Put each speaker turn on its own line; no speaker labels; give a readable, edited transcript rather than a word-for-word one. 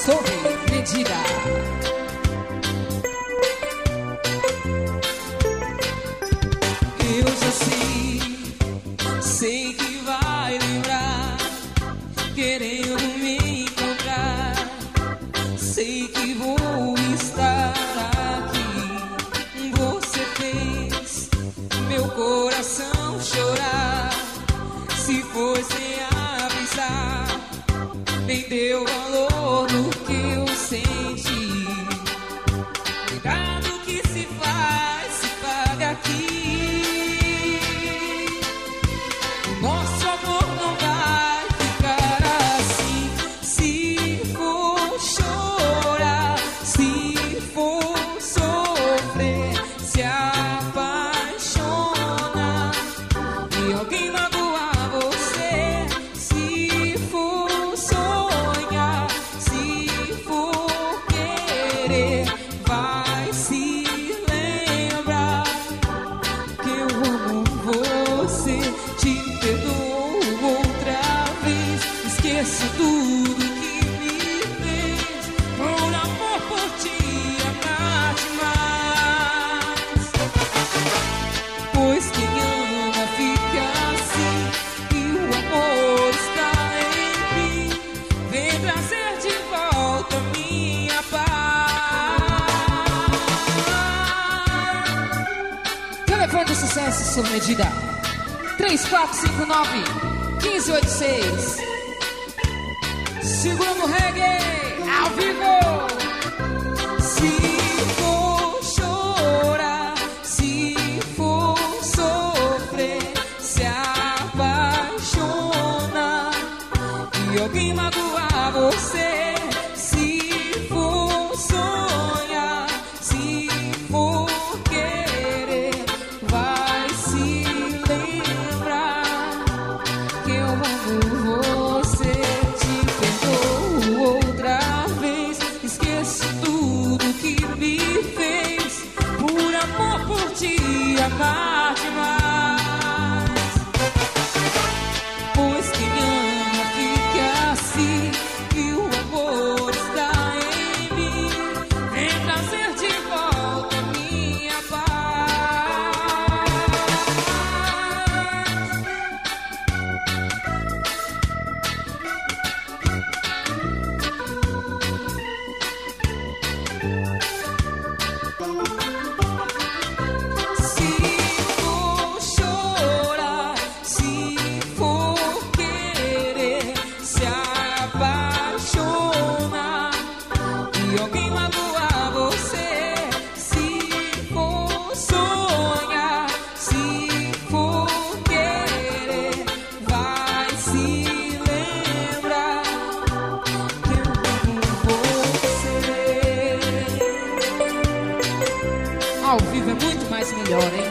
sob medida. Eu já sei que vai lembrar, querendo me encontrar. Sei que vou estar aqui. Você fez meu coração chorar. Se foi sem avisar, nem deu valor no que eu senti. Cuidado que se faz, se paga aqui. Nosso amor não vai ficar assim. Se for chorar, se for sofrer, se apaixonar e alguém magoar você, se for sonhar, se for querer, vai se lembrar que eu amo você. Te perdoo outra vez, esqueço tudo que me fez. Por amor por ti, amar demais. Pois quem ama fica assim, e o amor está em mim. Vem trazer de volta minha paz. Telefone de sucesso sob medida: 3459-1586. Segundo reggae, ao vivo. Se for chorar, se for sofrer, se apaixonar e alguém magoar você, se for sonhar, se for querer, vai se lembrar que eu amo você. Te perdoo outra vez, esqueço tudo que me fez. Por amor por ti, amar demais. Pois quem ama fica assim, e o amor está em mim. Vem trazer de volta minha paz. Se for chorar, se for querer, se apaixonar e alguém magoar você, se for sonhar, se for querer, vai se lembrar que eu amo você. Ao vivo é muito mais melhor, hein?